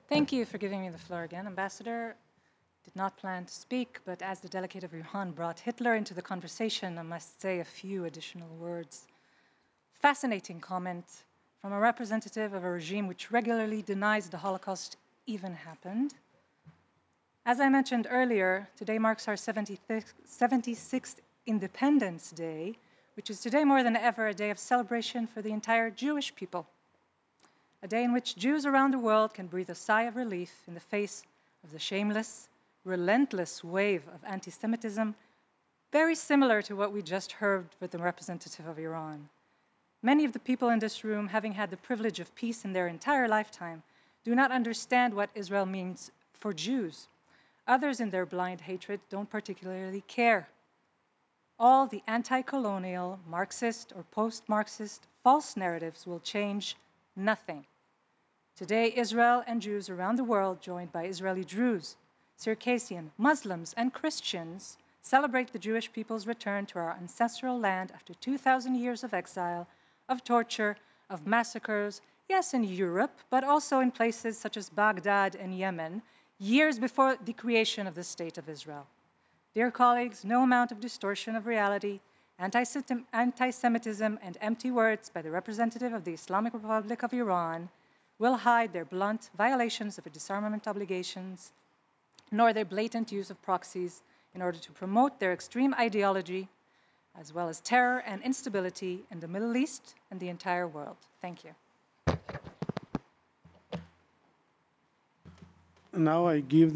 Thank you for giving me the floor again, Ambassador. Did not plan to speak, but as the delegate of Iran brought Hitler into the conversation, I must say a few additional words. Fascinating comment from a representative of a regime which regularly denies the Holocaust even happened. As I mentioned earlier, today marks our 76th Independence Day, which is today more than ever a day of celebration for the entire Jewish people. A day in which Jews around the world can breathe a sigh of relief in the face of the shameless, relentless wave of anti-Semitism, very similar to what we just heard with the representative of Iran. Many of the people in this room, having had the privilege of peace in their entire lifetime, do not understand what Israel means for Jews. Others, in their blind hatred, don't particularly care. All the anti-colonial, Marxist or post-Marxist false narratives will change nothing. Today, Israel and Jews around the world, joined by Israeli Druze, Circassian, Muslims, and Christians, celebrate the Jewish people's return to our ancestral land after 2,000 years of exile, of torture, of massacres, yes, in Europe, but also in places such as Baghdad and Yemen, years before the creation of the State of Israel. Dear colleagues, no amount of distortion of reality, anti-Semitism, and empty words by the representative of the Islamic Republic of Iran will hide their blunt violations of their disarmament obligations, nor their blatant use of proxies in order to promote their extreme ideology, as well as terror and instability in the Middle East and the entire world. Thank you. Now I give